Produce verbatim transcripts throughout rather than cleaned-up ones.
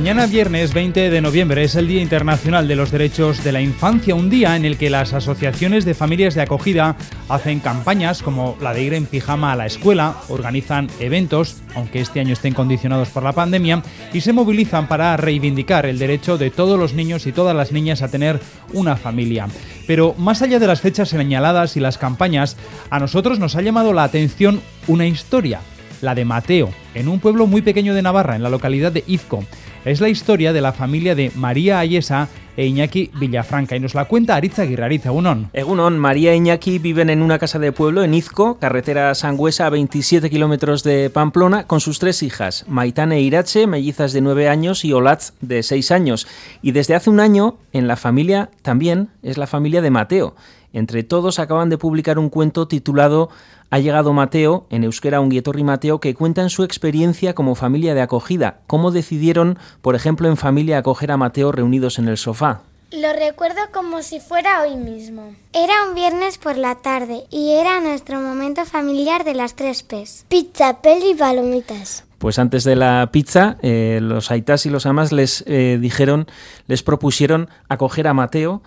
Mañana viernes veinte de noviembre es el Día Internacional de los Derechos de la Infancia, un día en el que las asociaciones de familias de acogida hacen campañas como la de ir en pijama a la escuela, organizan eventos, aunque este año estén condicionados por la pandemia, y se movilizan para reivindicar el derecho de todos los niños y todas las niñas a tener una familia. Pero más allá de las fechas señaladas y las campañas, a nosotros nos ha llamado la atención una historia, la de Mateo, en un pueblo muy pequeño de Navarra, en la localidad de Izco. Es la historia de la familia de María Ayesa e Iñaki Villafranca y nos la cuenta Aritz Aguirre. Aritz, egunon. Egunon, María e Iñaki viven en una casa de pueblo en Izco, carretera Sangüesa a veintisiete kilómetros de Pamplona, con sus tres hijas, Maitane e Irache, mellizas de nueve años, y Olatz, de seis años. Y desde hace un año, en la familia también es la familia de Mateo. Entre todos acaban de publicar un cuento titulado Ha llegado Mateo, en euskera Ongi etorri Mateo, que cuentan su experiencia como familia de acogida. Cómo decidieron, por ejemplo, en familia acoger a Mateo reunidos en el sofá. Lo recuerdo como si fuera hoy mismo. Era un viernes por la tarde y era nuestro momento familiar de las tres P's. Pizza, peli y palomitas. Pues antes de la pizza, eh, los aitas y los amas les eh, dijeron, les propusieron acoger a Mateo,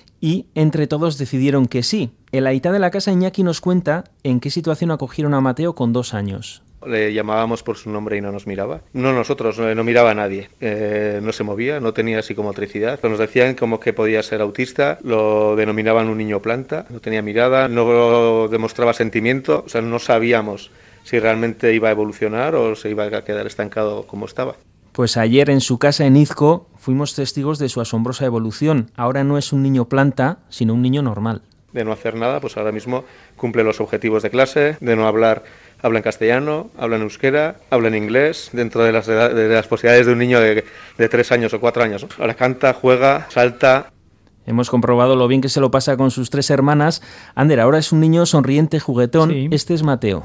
y entre todos decidieron que sí. El aitá de la casa, Iñaki, nos cuenta en qué situación acogieron a Mateo con dos años. Le llamábamos por su nombre y no nos miraba. No nosotros, no, no miraba a nadie. Eh, no se movía, no tenía psicomotricidad. Nos decían como que podía ser autista, lo denominaban un niño planta, no tenía mirada, no demostraba sentimiento, o sea, no sabíamos si realmente iba a evolucionar o se iba a quedar estancado como estaba. Pues ayer en su casa en Izco fuimos testigos de su asombrosa evolución. Ahora no es un niño planta, sino un niño normal. De no hacer nada, pues ahora mismo cumple los objetivos de clase, de no hablar, habla en castellano, habla en euskera, habla en inglés, dentro de las, de las posibilidades de un niño de, de tres años o cuatro años. Ahora canta, juega, salta. Hemos comprobado lo bien que se lo pasa con sus tres hermanas. Ander, ahora es un niño sonriente, juguetón. Sí. Este es Mateo.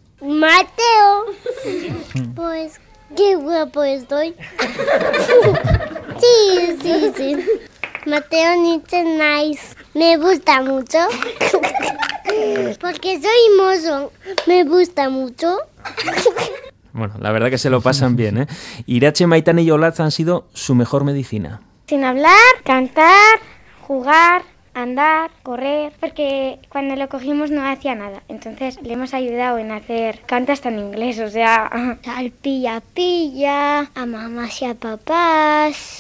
Mateo. Pues qué guapo estoy. Sí, sí, sí. Mateo Nietzsche Nice. Me gusta mucho. Porque soy mozo. Me gusta mucho. Bueno, la verdad que se lo pasan bien, ¿eh? Irache, Maitane y Olatz han sido su mejor medicina. Sin hablar, cantar, jugar, andar, correr, porque cuando lo cogimos no hacía nada. Entonces le hemos ayudado en hacer canta hasta en inglés, o sea, al pilla pilla, a mamás y a papás,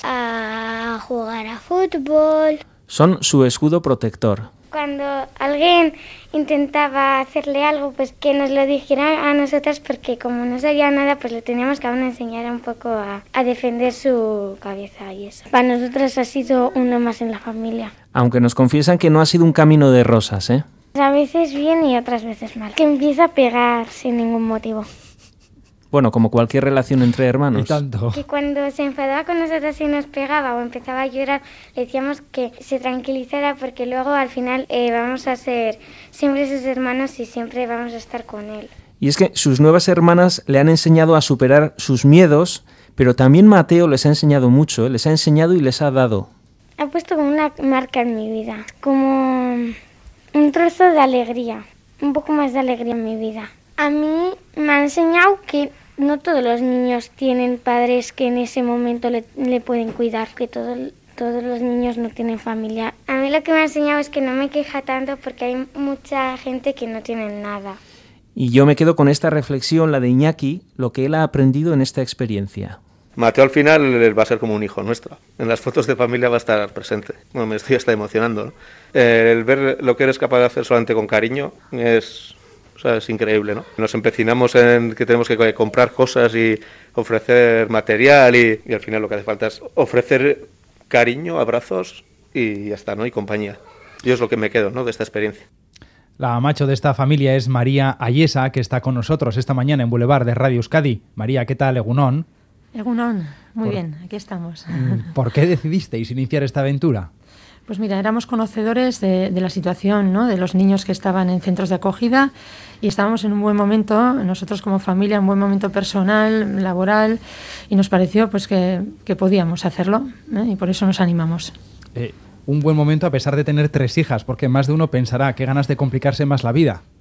a jugar a fútbol. Son su escudo protector. Cuando alguien intentaba hacerle algo, pues que nos lo dijera a nosotras, porque como no sabía nada, pues le teníamos que aún enseñar un poco a, a defender su cabeza y eso. Para nosotras ha sido uno más en la familia. Aunque nos confiesan que no ha sido un camino de rosas, ¿eh? A veces bien y otras veces mal. Que empieza a pegar sin ningún motivo. Bueno, como cualquier relación entre hermanos. Y tanto. Que cuando se enfadaba con nosotros y nos pegaba o empezaba a llorar, le decíamos que se tranquilizara, porque luego al final eh, vamos a ser siempre sus hermanos y siempre vamos a estar con él. Y es que sus nuevas hermanas le han enseñado a superar sus miedos, pero también Mateo les ha enseñado mucho, ¿eh? Les ha enseñado y les ha dado. Ha puesto como una marca en mi vida, como un trozo de alegría, un poco más de alegría en mi vida. A mí me ha enseñado que no todos los niños tienen padres que en ese momento le, le pueden cuidar, que todo, todos los niños no tienen familia. A mí lo que me ha enseñado es que no me queja tanto, porque hay mucha gente que no tiene nada. Y yo me quedo con esta reflexión, la de Iñaki, lo que él ha aprendido en esta experiencia. Mateo al final va a ser como un hijo nuestro. En las fotos de familia va a estar presente. Bueno, me estoy hasta emocionando, ¿no? El ver lo que eres capaz de hacer solamente con cariño es... O sea, es increíble, ¿no? Nos empecinamos en que tenemos que comprar cosas y ofrecer material y, y al final lo que hace falta es ofrecer cariño, abrazos y ya está, ¿no? Y compañía. Yo es lo que me quedo, ¿no? De esta experiencia. La macho de esta familia es María Ayesa, que está con nosotros esta mañana en Boulevard de Radio Euskadi. María, ¿qué tal? Egunon. Egunon, muy Por... bien, aquí estamos. ¿Por qué decidisteis iniciar esta aventura? Pues mira, éramos conocedores de, de la situación, ¿no?, de los niños que estaban en centros de acogida y estábamos en un buen momento, nosotros como familia, un buen momento personal, laboral, y nos pareció pues que, que podíamos hacerlo, ¿eh? Y por eso nos animamos. Eh, un buen momento a pesar de tener tres hijas, porque más de uno pensará qué ganas de complicarse más la vida.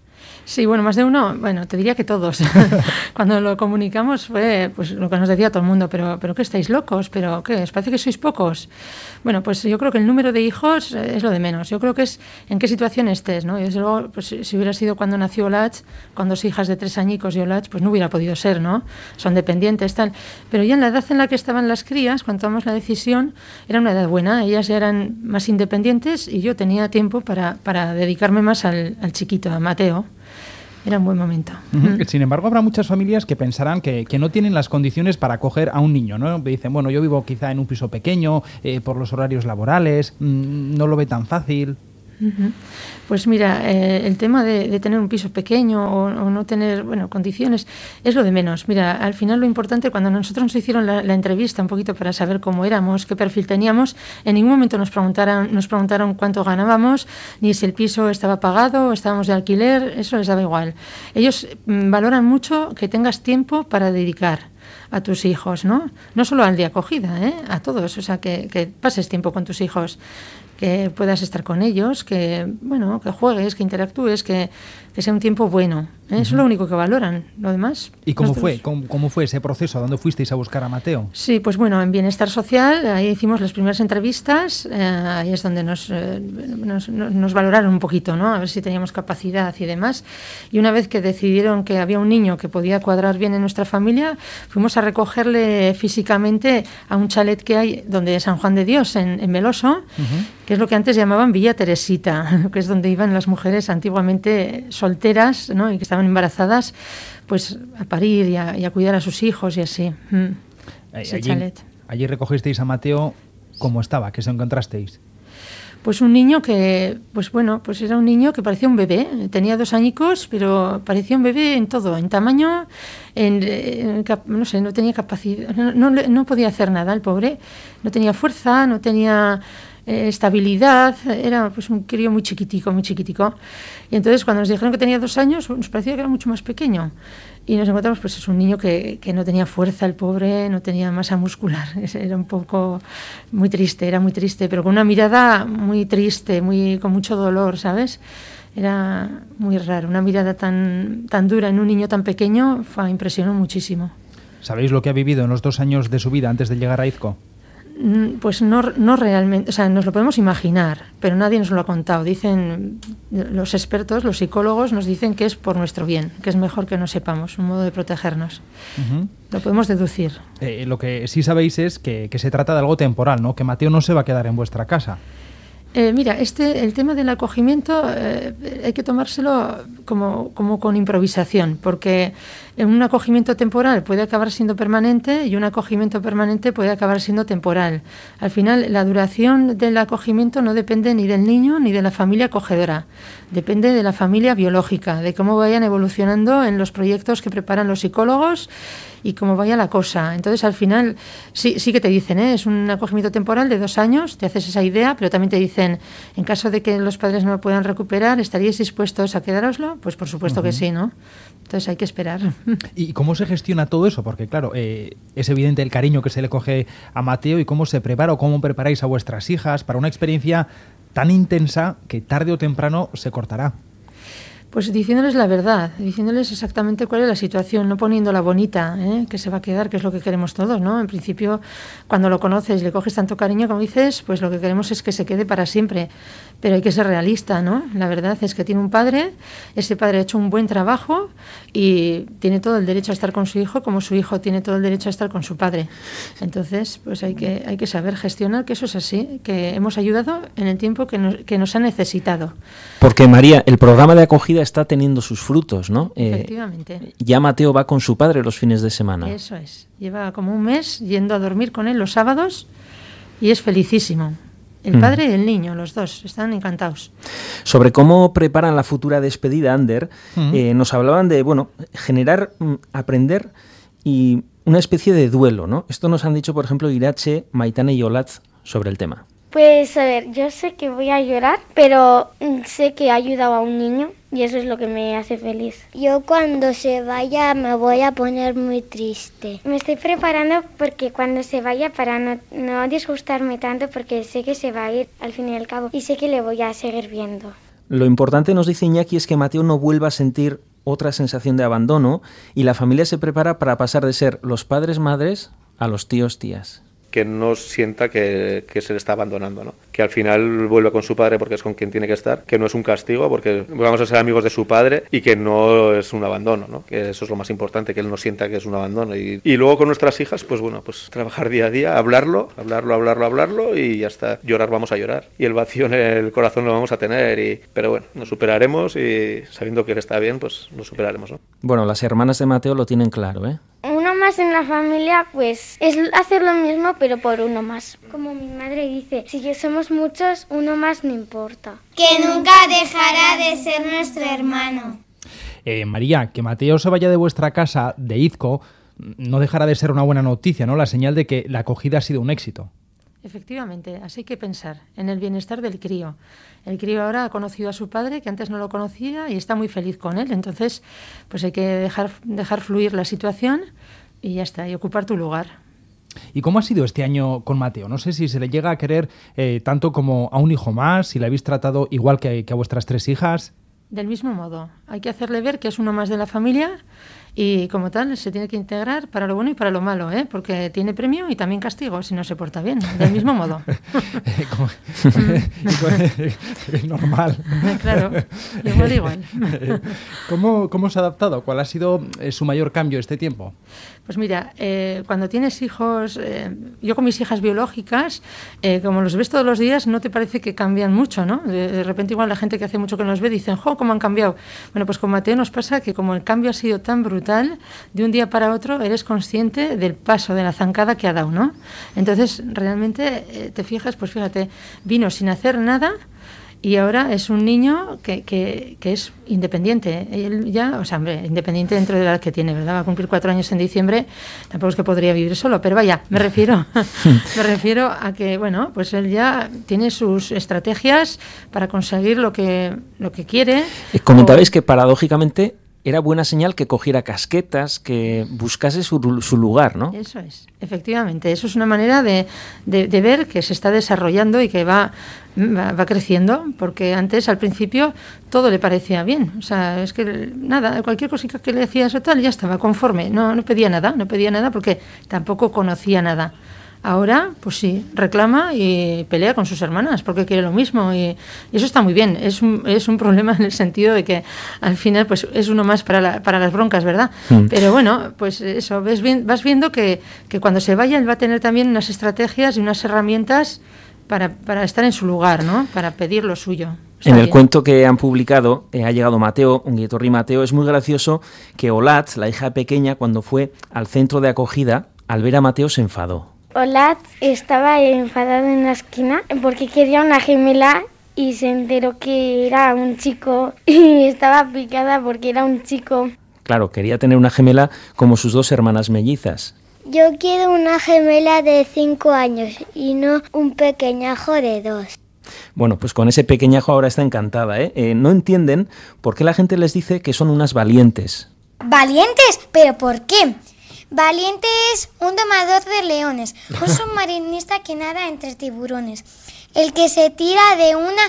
Sí, bueno, más de uno, bueno, te diría que todos. Cuando lo comunicamos fue pues lo que nos decía todo el mundo, pero, pero ¿qué estáis locos? ¿Pero qué? ¿Os parece que sois pocos? Bueno, pues yo creo que el número de hijos es lo de menos. Yo creo que es en qué situación estés, ¿no? Y desde luego, pues si hubiera sido cuando nació Olach, con dos hijas de tres añicos y Olach, pues no hubiera podido ser, ¿no? Son dependientes, tal. Pero ya en la edad en la que estaban las crías, cuando tomamos la decisión, era una edad buena. Ellas ya eran más independientes y yo tenía tiempo para, para dedicarme más al, al chiquito, a Mateo. Era un buen momento. Uh-huh. Sin embargo, habrá muchas familias que pensarán que, que no tienen las condiciones para acoger a un niño, ¿no? Dicen, bueno, yo vivo quizá en un piso pequeño, eh, por los horarios laborales, mmm, no lo ve tan fácil. Uh-huh. Pues mira, eh, el tema de, de tener un piso pequeño o, o no tener, bueno, condiciones es lo de menos. Mira, al final lo importante, cuando nosotros nos hicieron la, la entrevista un poquito para saber cómo éramos, qué perfil teníamos, en ningún momento nos preguntaron, nos preguntaron cuánto ganábamos, ni si el piso estaba pagado o estábamos de alquiler, eso les daba igual. Ellos mm, valoran mucho que tengas tiempo para dedicar a tus hijos, ¿no? No solo al de acogida, ¿eh? A todos, o sea, que, que pases tiempo con tus hijos, que puedas estar con ellos, que bueno, que juegues, que interactúes, que, que sea un tiempo bueno, ¿eh? Uh-huh. Eso es lo único que valoran, lo demás. ¿Y cómo nosotros... fue? ¿Cómo, ¿Cómo fue ese proceso? ¿A dónde fuisteis a buscar a Mateo? Sí, pues bueno, en Bienestar Social, ahí hicimos las primeras entrevistas, eh, ahí es donde nos, eh, nos, nos valoraron un poquito, ¿no? A ver si teníamos capacidad y demás. Y una vez que decidieron que había un niño que podía cuadrar bien en nuestra familia, fuimos a recogerle físicamente a un chalet que hay donde San Juan de Dios, en, en Meloso, uh-huh. que es lo que antes llamaban Villa Teresita, que es donde iban las mujeres antiguamente solteras, ¿no? Y que estaban embarazadas, pues a parir y a, y a cuidar a sus hijos y así. Mm. Ese allí, chalet. Allí recogisteis a Mateo, ¿cómo estaba? ¿Qué se encontrasteis? Pues un niño que, pues bueno, pues era un niño que parecía un bebé. Tenía dos añicos, pero parecía un bebé en todo, en tamaño, en, en no sé, no tenía capacidad, no, no, no podía hacer nada el pobre. No tenía fuerza, no tenía eh, estabilidad, era pues un crío muy chiquitico, muy chiquitico. Y entonces cuando nos dijeron que tenía dos años, nos parecía que era mucho más pequeño. Y nos encontramos, pues es un niño que, que no tenía fuerza, el pobre, no tenía masa muscular. Era un poco muy triste, era muy triste, pero con una mirada muy triste, muy con mucho dolor, ¿sabes? Era muy raro. Una mirada tan, tan dura en un niño tan pequeño fue, impresionó muchísimo. ¿Sabéis lo que ha vivido en los dos años de su vida antes de llegar a Izco? Pues no, no realmente, o sea, nos lo podemos imaginar, pero nadie nos lo ha contado. Dicen los expertos, los psicólogos nos dicen que es por nuestro bien, que es mejor que no sepamos, un modo de protegernos. Uh-huh. Lo podemos deducir. Eh, lo que sí sabéis es que, que se trata de algo temporal, ¿no? Que Mateo no se va a quedar en vuestra casa. Eh, mira, este, el tema del acogimiento eh, hay que tomárselo como, como con improvisación, porque un acogimiento temporal puede acabar siendo permanente y un acogimiento permanente puede acabar siendo temporal. Al final, la duración del acogimiento no depende ni del niño ni de la familia acogedora, depende de la familia biológica, de cómo vayan evolucionando en los proyectos que preparan los psicólogos y cómo vaya la cosa. Entonces, al final, sí, sí que te dicen, ¿eh? Es un acogimiento temporal de dos años, te haces esa idea, pero también te dicen, en caso de que los padres no lo puedan recuperar, ¿estaríais dispuestos a quedároslo? Pues por supuesto uh-huh. que sí, ¿no? Entonces hay que esperar. ¿Y cómo se gestiona todo eso? Porque claro, eh, es evidente el cariño que se le coge a Mateo y cómo se prepara o cómo preparáis a vuestras hijas para una experiencia tan intensa que tarde o temprano se cortará. Pues diciéndoles la verdad, diciéndoles exactamente cuál es la situación, no poniéndola bonita, ¿eh? Que se va a quedar, que es lo que queremos todos, ¿no? En principio, cuando lo conoces, le coges tanto cariño como dices, pues lo que queremos es que se quede para siempre. Pero hay que ser realista, ¿no? La verdad es que tiene un padre, ese padre ha hecho un buen trabajo y tiene todo el derecho a estar con su hijo, como su hijo tiene todo el derecho a estar con su padre. Entonces, pues hay que, hay que saber gestionar que eso es así, que hemos ayudado en el tiempo que nos, que nos ha necesitado. Porque, María, el programa de acogida está teniendo sus frutos, ¿no? Efectivamente. Eh, ya Mateo va con su padre los fines de semana. Eso es. Lleva como un mes yendo a dormir con él los sábados y es felicísimo. El padre mm. y el niño, los dos, están encantados. Sobre cómo preparan la futura despedida, Ander, mm. eh, nos hablaban de, bueno, generar, mm, aprender y una especie de duelo, ¿no? Esto nos han dicho, por ejemplo, Iratxe, Maitane y Olatz sobre el tema. Pues a ver, yo sé que voy a llorar, pero sé que he ayudado a un niño y eso es lo que me hace feliz. Yo cuando se vaya me voy a poner muy triste. Me estoy preparando porque cuando se vaya, para no, no disgustarme tanto, porque sé que se va a ir al fin y al cabo y sé que le voy a seguir viendo. Lo importante, nos dice Iñaki, es que Mateo no vuelva a sentir otra sensación de abandono y la familia se prepara para pasar de ser los padres-madres a los tíos-tías. Que no sienta que, que se le está abandonando, ¿no? Que al final vuelve con su padre porque es con quien tiene que estar, que no es un castigo porque vamos a ser amigos de su padre y que no es un abandono, ¿no? Que eso es lo más importante, que él no sienta que es un abandono. Y, y luego con nuestras hijas, pues bueno, pues trabajar día a día, hablarlo, hablarlo, hablarlo, hablarlo y ya está. Llorar vamos a llorar y el vacío en el corazón lo vamos a tener, y, pero bueno, nos superaremos y sabiendo que él está bien, pues nos superaremos, ¿no? Bueno, las hermanas de Mateo lo tienen claro, ¿eh? Uno más en la familia, pues es hacer lo mismo, pero por uno más. Como mi madre dice, si que somos muchos, uno más no importa. Que nunca dejará de ser nuestro hermano. Eh, María, que Mateo se vaya de vuestra casa, de Izco, no dejará de ser una buena noticia, ¿no? La señal de que la acogida ha sido un éxito. Efectivamente, así hay que pensar en el bienestar del crío. El crío ahora ha conocido a su padre, que antes no lo conocía, y está muy feliz con él. Entonces, pues hay que dejar, dejar fluir la situación y ya está, y ocupar tu lugar. ¿Y cómo ha sido este año con Mateo? No sé si se le llega a querer eh, tanto como a un hijo más, si le habéis tratado igual que, que a vuestras tres hijas. Del mismo modo, hay que hacerle ver que es uno más de la familia y como tal se tiene que integrar para lo bueno y para lo malo, ¿eh? Porque tiene premio y también castigo si no se porta bien, del mismo modo. Normal. Claro, igual, igual. ¿Cómo, ¿Cómo se ha adaptado? ¿Cuál ha sido eh, su mayor cambio este tiempo? Pues mira, eh, cuando tienes hijos, eh, yo con mis hijas biológicas, eh, como los ves todos los días, no te parece que cambian mucho, ¿no? De, de repente igual la gente que hace mucho que nos ve dicen, ¡jo, cómo han cambiado! Bueno, pues con Mateo nos pasa que como el cambio ha sido tan brutal, de un día para otro eres consciente del paso, de la zancada que ha dado, ¿no? Entonces, realmente, eh, te fijas, pues fíjate, vino sin hacer nada. Y ahora es un niño que, que, que es independiente. Él ya, o sea, hombre, independiente dentro de la edad que tiene, ¿verdad? Va a cumplir cuatro años en diciembre. Tampoco es que podría vivir solo, pero vaya, me refiero, me refiero a que, bueno, pues él ya tiene sus estrategias para conseguir lo que, lo que quiere. Comentabais o... que paradójicamente era buena señal que cogiera casquetas, que buscase su, su lugar, ¿no? Eso es, efectivamente. Eso es una manera de, de, de ver que se está desarrollando y que va, va, va creciendo, porque antes, al principio, todo le parecía bien. O sea, es que nada, cualquier cosita que le decías o tal, ya estaba conforme. No, no pedía nada, no pedía nada porque tampoco conocía nada. Ahora, pues sí, reclama y pelea con sus hermanas porque quiere lo mismo y, y eso está muy bien. Es un, es un problema en el sentido de que al final pues es uno más para, la, para las broncas, ¿verdad? Mm. Pero bueno, pues eso, ves bien, vas viendo que, que cuando se vaya él va a tener también unas estrategias y unas herramientas para, para estar en su lugar, ¿no? Para pedir lo suyo. Está en el bien. cuento que han publicado, eh, ha llegado Mateo, Ongietorri Mateo, es muy gracioso que Olatz, la hija pequeña, cuando fue al centro de acogida, al ver a Mateo se enfadó. Olatz estaba enfadado en la esquina porque quería una gemela y se enteró que era un chico y estaba picada porque era un chico. Claro, quería tener una gemela como sus dos hermanas mellizas. Yo quiero una gemela de cinco años y no un pequeñajo de dos. Bueno, pues con ese pequeñajo ahora está encantada, ¿eh? Eh, no entienden por qué la gente les dice que son unas valientes. ¿Valientes? ¿Pero por qué? Valiente es un domador de leones, un submarinista que nada entre tiburones, el que se tira de una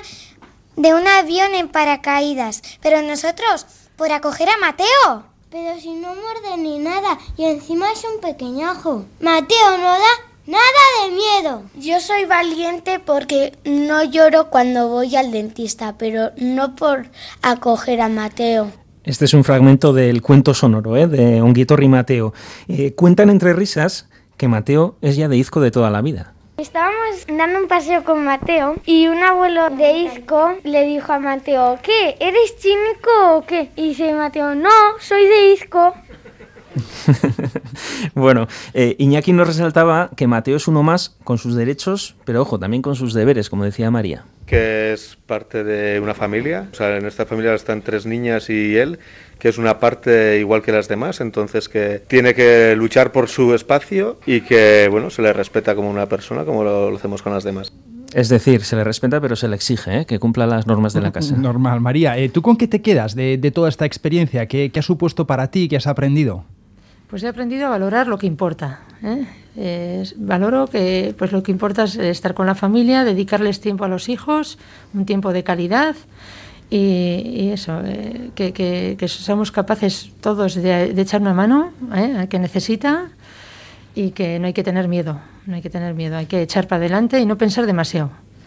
de un avión en paracaídas. Pero nosotros, por acoger a Mateo. Pero si no muerde ni nada y encima es un pequeñajo. Mateo no da nada de miedo. Yo soy valiente porque no lloro cuando voy al dentista, pero no por acoger a Mateo. Este es un fragmento del cuento sonoro, ¿eh? De Ongietorri Mateo. Eh, cuentan entre risas que Mateo es ya de Izco de toda la vida. Estábamos dando un paseo con Mateo y un abuelo de Izco le dijo a Mateo, ¿qué? ¿Eres chinico o qué? Y dice Mateo, no, soy de Izco. Bueno, eh, Iñaki nos resaltaba que Mateo es uno más con sus derechos, pero ojo, también con sus deberes, como decía María. Que es parte de una familia, o sea, en esta familia están tres niñas y él, que es una parte igual que las demás, entonces que tiene que luchar por su espacio y que, bueno, se le respeta como una persona, como lo, lo hacemos con las demás. Es decir, se le respeta, pero se le exige, ¿eh? Que cumpla las normas de la casa. Normal. María, eh, ¿tú con qué te quedas de, de toda esta experiencia? ¿Qué, qué ha supuesto para ti? ¿Qué has aprendido? Pues he aprendido a valorar lo que importa, ¿eh? Eh, valoro que pues lo que importa es estar con la familia, dedicarles tiempo a los hijos, un tiempo de calidad y, y eso, eh, que, que, que somos capaces todos de, de echar una mano eh, al que necesita y que no hay que tener miedo, no hay que tener miedo, hay que echar para adelante y no pensar demasiado.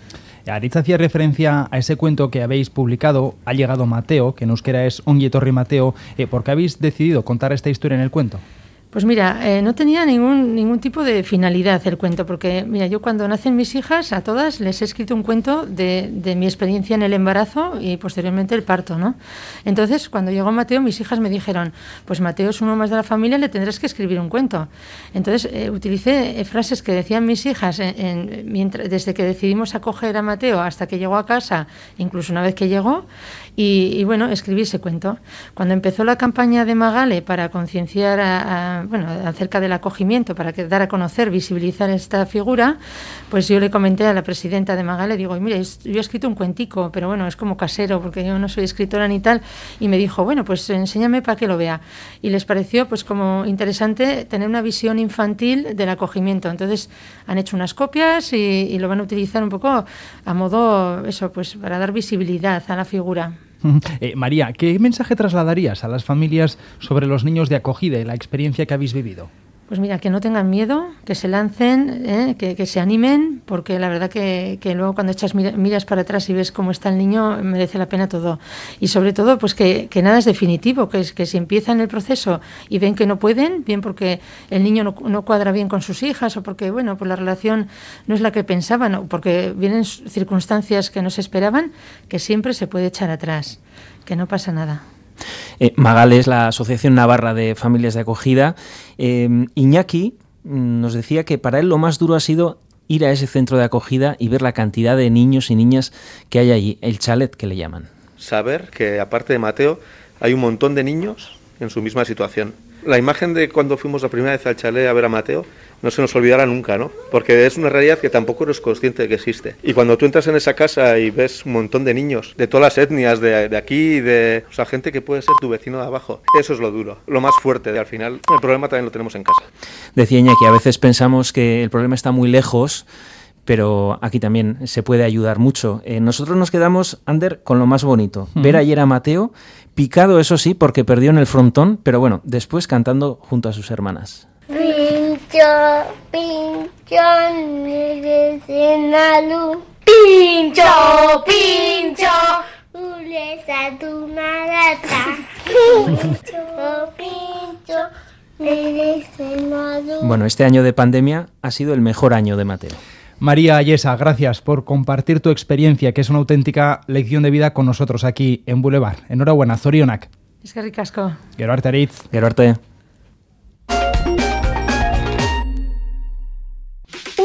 Aritz hacía referencia a ese cuento que habéis publicado, Ha llegado Mateo, que en euskera es Ongi etorri Mateo. Eh, ¿Por qué habéis decidido contar esta historia en el cuento? Pues mira, eh, no tenía ningún ningún tipo de finalidad el cuento, porque mira, yo cuando nacen mis hijas, a todas les he escrito un cuento de, de mi experiencia en el embarazo y posteriormente el parto, ¿no? Entonces, cuando llegó Mateo, mis hijas me dijeron, pues Mateo es uno más de la familia, le tendrás que escribir un cuento. Entonces, eh, utilicé frases que decían mis hijas en, en, mientras, desde que decidimos acoger a Mateo hasta que llegó a casa, incluso una vez que llegó, y, y bueno, escribí ese cuento. Cuando empezó la campaña de Magale para concienciar a, a bueno, acerca del acogimiento, para que, dar a conocer, visibilizar esta figura, pues yo le comenté a la presidenta de Magale, digo, mira, yo he escrito un cuentico, pero bueno, es como casero, porque yo no soy escritora ni tal, y me dijo, bueno, pues enséñame para que lo vea. Y les pareció pues como interesante tener una visión infantil del acogimiento. Entonces han hecho unas copias y, y lo van a utilizar un poco a modo, eso, pues para dar visibilidad a la figura. Eh, María, ¿qué mensaje trasladarías a las familias sobre los niños de acogida y la experiencia que habéis vivido? Pues mira, que no tengan miedo, que se lancen, ¿eh? que, que se animen, porque la verdad que, que luego cuando echas mira, miras para atrás y ves cómo está el niño, merece la pena todo. Y sobre todo, pues que, que nada es definitivo, que, es, que si empiezan el proceso y ven que no pueden, bien porque el niño no, no cuadra bien con sus hijas o porque, bueno, pues la relación no es la que pensaban o porque vienen circunstancias que no se esperaban, que siempre se puede echar atrás, que no pasa nada. Eh, Magale es la Asociación Navarra de Familias de Acogida. Eh, Iñaki nos decía que para él lo más duro ha sido ir a ese centro de acogida y ver la cantidad de niños y niñas que hay allí, el chalet que le llaman. Saber que aparte de Mateo hay un montón de niños en su misma situación. La imagen de cuando fuimos la primera vez al chalet a ver a Mateo no se nos olvidará nunca, ¿no? Porque es una realidad que tampoco eres consciente de que existe. Y cuando tú entras en esa casa y ves un montón de niños, de todas las etnias, de, de aquí, de, o sea, gente que puede ser tu vecino de abajo, eso es lo duro, lo más fuerte. De, al final, el problema también lo tenemos en casa. Decía Iñaki, a veces pensamos que el problema está muy lejos, pero aquí también se puede ayudar mucho. Eh, nosotros nos quedamos, Ander, con lo más bonito. Uh-huh. Ver ayer a Mateo, picado eso sí, porque perdió en el frontón, pero bueno, después cantando junto a sus hermanas. Pincho, pincho, merece la luz. Pincho, pincho, ulesa tu narata. Pincho, pincho, merece la luz. Bueno, este año de pandemia ha sido el mejor año de Mateo. María Ayesa, gracias por compartir tu experiencia, que es una auténtica lección de vida con nosotros aquí en Boulevard. Enhorabuena, zorionak. Eskerrik asko. Gero arte, Aritz. Gero arte.